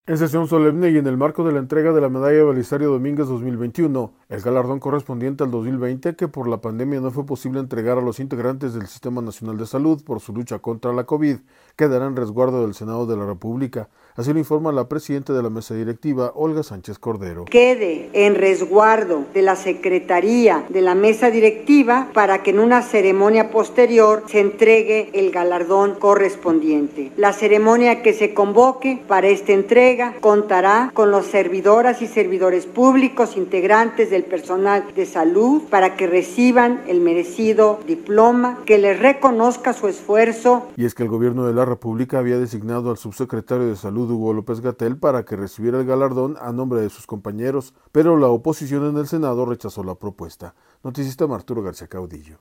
En sesión solemne y en el marco de la entrega de la medalla Belisario Domínguez 2021, el galardón correspondiente al 2020 que por la pandemia no fue posible entregar a los integrantes del Sistema Nacional de Salud por su lucha contra la COVID, quedará en resguardo del Senado de la República. Así lo informa la presidenta de la mesa directiva, Olga Sánchez Cordero. Quede en resguardo de la Secretaría de la mesa directiva para que en una ceremonia posterior se entregue el galardón correspondiente. La ceremonia que se convoque para esta entrega contará con los servidoras y servidores públicos integrantes del personal de salud para que reciban el merecido diploma que les reconozca su esfuerzo. Y es que el gobierno de la República había designado al subsecretario de Salud Hugo López-Gatell para que recibiera el galardón a nombre de sus compañeros, pero la oposición en el Senado rechazó la propuesta. Noticista Arturo García Caudillo.